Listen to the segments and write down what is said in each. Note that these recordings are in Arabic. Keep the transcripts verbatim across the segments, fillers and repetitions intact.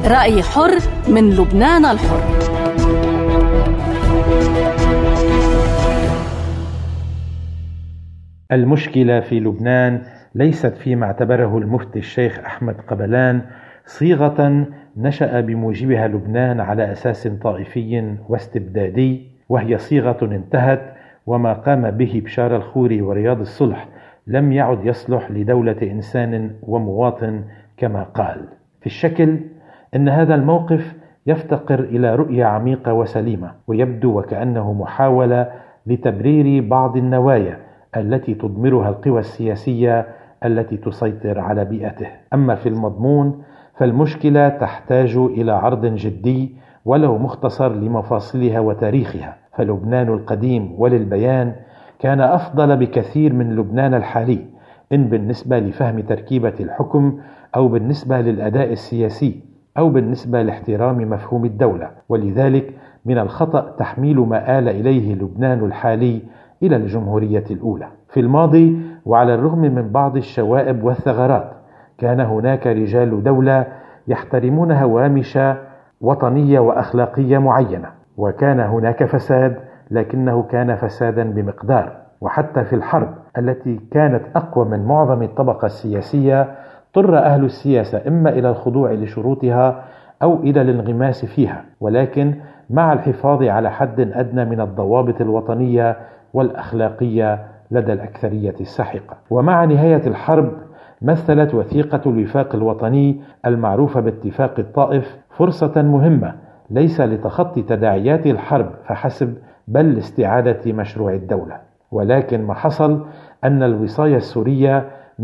رأي حر من لبنان الحر. المشكلة في لبنان ليست فيما اعتبره المفتي الشيخ أحمد قبلان صيغة نشأ بموجبها لبنان على أساس طائفي واستبدادي، وهي صيغة انتهت، وما قام به بشار الخوري ورياض الصلح لم يعد يصلح لدولة إنسان ومواطن كما قال. في الشكل إن هذا الموقف يفتقر إلى رؤية عميقة وسليمة، ويبدو وكأنه محاولة لتبرير بعض النوايا التي تضمرها القوى السياسية التي تسيطر على بيئته. أما في المضمون فالمشكلة تحتاج إلى عرض جدي ولو مختصر لمفاصلها وتاريخها، فلبنان القديم وللبيان كان أفضل بكثير من لبنان الحالي، إن بالنسبة لفهم تركيبة الحكم أو بالنسبة للأداء السياسي أو بالنسبة لاحترام مفهوم الدولة، ولذلك من الخطأ تحميل ما آل إليه لبنان الحالي إلى الجمهورية الأولى. في الماضي وعلى الرغم من بعض الشوائب والثغرات كان هناك رجال دولة يحترمون هوامش وطنية وأخلاقية معينة، وكان هناك فساد لكنه كان فسادا بمقدار. وحتى في الحرب التي كانت أقوى من معظم الطبقة السياسية اضطر أهل السياسة إما إلى الخضوع لشروطها أو إلى الانغماس فيها، ولكن مع الحفاظ على حد أدنى من الضوابط الوطنية والأخلاقية لدى الأكثرية الساحقة. ومع نهاية الحرب مثلت وثيقة الوفاق الوطني المعروفة باتفاق الطائف فرصة مهمة، ليس لتخطي تداعيات الحرب فحسب بل لاستعادة مشروع الدولة. ولكن ما حصل أن الوصاية السورية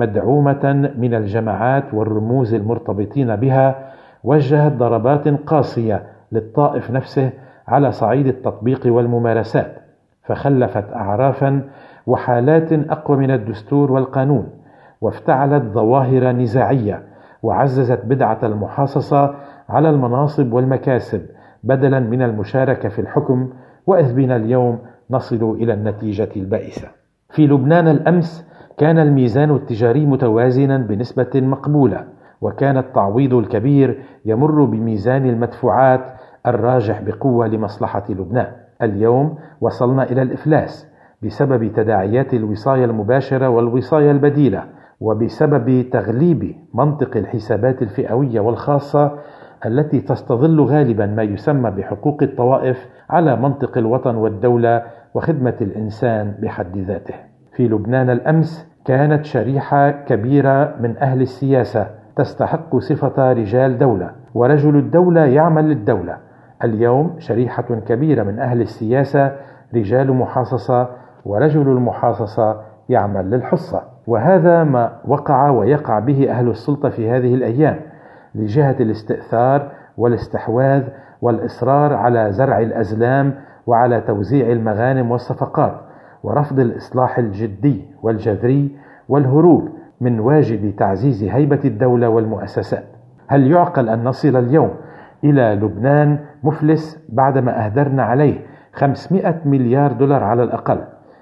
مدعومة من الجماعات والرموز المرتبطين بها وجهت ضربات قاسية للطائف نفسه على صعيد التطبيق والممارسات، فخلفت أعرافا وحالات أقوى من الدستور والقانون، وافتعلت ظواهر نزاعية، وعززت بدعة المحاصصة على المناصب والمكاسب بدلا من المشاركة في الحكم، وإذ بنا اليوم نصل إلى النتيجة البائسة. في لبنان الأمس كان الميزان التجاري متوازنا بنسبة مقبولة، وكان التعويض الكبير يمر بميزان المدفوعات الراجح بقوة لمصلحة لبنان. اليوم وصلنا إلى الإفلاس بسبب تداعيات الوصاية المباشرة والوصاية البديلة، وبسبب تغليب منطق الحسابات الفئوية والخاصة التي تستظل غالبا ما يسمى بحقوق الطوائف على منطق الوطن والدولة وخدمة الإنسان بحد ذاته. في لبنان الأمس كانت شريحة كبيرة من أهل السياسة تستحق صفة رجال دولة، ورجل الدولة يعمل للدولة. اليوم شريحة كبيرة من أهل السياسة رجال محاصصة، ورجل المحاصصة يعمل للحصة. وهذا ما وقع ويقع به أهل السلطة في هذه الأيام لجهة الاستئثار والاستحواذ والإصرار على زرع الأزلام وعلى توزيع المغانم والصفقات، ورفض الإصلاح الجدي والجذري والهروب من واجب تعزيز هيبة الدولة والمؤسسات. هل يعقل أن نصل اليوم إلى لبنان مفلس بعدما أهدرنا عليه خمسمائة مليار دولار على الأقل؟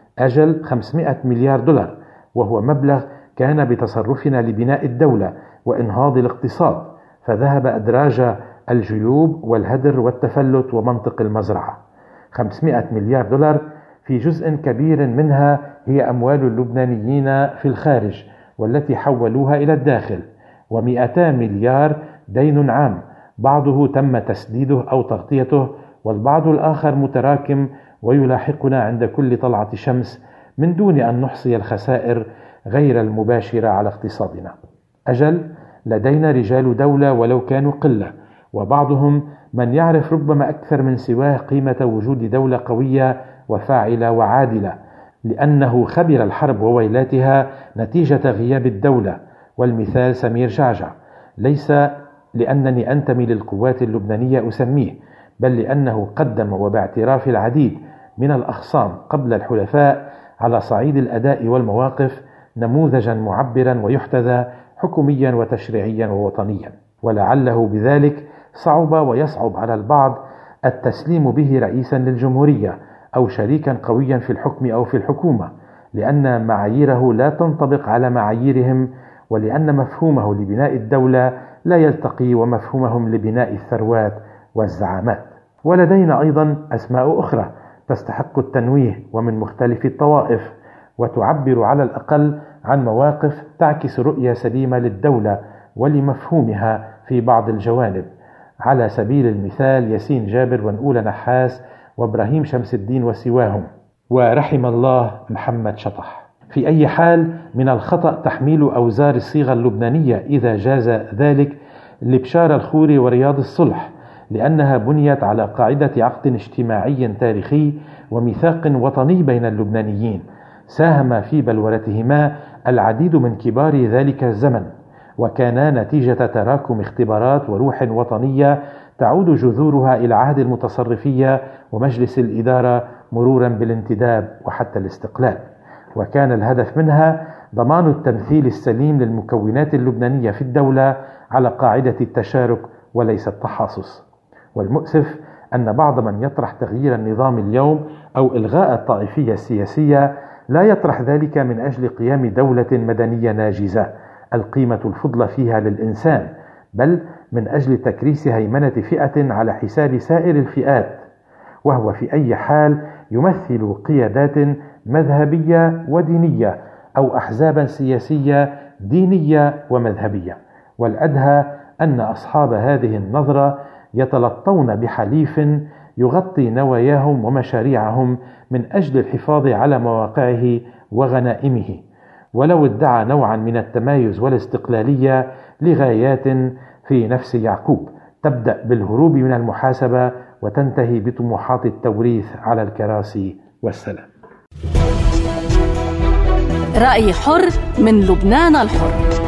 أجل خمسمائة مليار دولار، وهو مبلغ كان بتصرفنا لبناء الدولة وإنهاض الاقتصاد، فذهب أدراج الجيوب والهدر والتفلت ومنطق المزرعة. خمسمائة مليار دولار في جزء كبير منها هي أموال اللبنانيين في الخارج والتي حولوها إلى الداخل، ومئتا مليار دين عام، بعضه تم تسديده أو تغطيته، والبعض الآخر متراكم ويلاحقنا عند كل طلعة شمس من دون أن نحصي الخسائر غير المباشرة على اقتصادنا. أجل لدينا رجال دولة ولو كانوا قلة، وبعضهم من يعرف ربما أكثر من سواه قيمة وجود دولة قوية وفاعلة وعادلة، لأنه خبر الحرب وويلاتها نتيجة غياب الدولة. والمثال سمير جعجع، ليس لأنني أنتمي للقوات اللبنانية أسميه، بل لأنه قدم وباعتراف العديد من الأخصام قبل الحلفاء على صعيد الأداء والمواقف نموذجا معبرا ويحتذى حكوميا وتشريعيا ووطنيا، ولعله بذلك صعب ويصعب على البعض التسليم به رئيسا للجمهورية أو شريكا قويا في الحكم أو في الحكومة، لأن معاييره لا تنطبق على معاييرهم ولأن مفهومه لبناء الدولة لا يلتقي ومفهومهم لبناء الثروات والزعامات. ولدينا أيضا أسماء أخرى تستحق التنويه ومن مختلف الطوائف، وتعبر على الأقل عن مواقف تعكس رؤية سليمة للدولة ولمفهومها في بعض الجوانب، على سبيل المثال ياسين جابر ونقول نحاس وإبراهيم شمس الدين وسواهم، ورحم الله محمد شطح. في أي حال من الخطأ تحميل أوزار الصيغة اللبنانية إذا جاز ذلك لبشار الخوري ورياض الصلح، لأنها بنيت على قاعدة عقد اجتماعي تاريخي وميثاق وطني بين اللبنانيين، ساهم في بلورتهما العديد من كبار ذلك الزمن، وكانا نتيجة تراكم اختبارات وروح وطنية تعود جذورها إلى عهد المتصرفية ومجلس الإدارة مرورا بالانتداب وحتى الاستقلال، وكان الهدف منها ضمان التمثيل السليم للمكونات اللبنانية في الدولة على قاعدة التشارك وليس التحاصص. والمؤسف أن بعض من يطرح تغيير النظام اليوم أو إلغاء الطائفية السياسية لا يطرح ذلك من أجل قيام دولة مدنية ناجزة القيمة الفضلى فيها للإنسان، بل من أجل تكريس هيمنة فئة على حساب سائر الفئات، وهو في أي حال يمثل قيادات مذهبية ودينية أو أحزابا سياسية دينية ومذهبية. والأدهى أن أصحاب هذه النظرة يتلطون بحليف يغطي نواياهم ومشاريعهم من أجل الحفاظ على مواقعه وغنائمه، ولو ادعى نوعا من التمايز والاستقلالية لغايات في نفس يعقوب تبدأ بالهروب من المحاسبة وتنتهي بطموحات التوريث على الكراسي والسلام. رأي حر من لبنان الحر.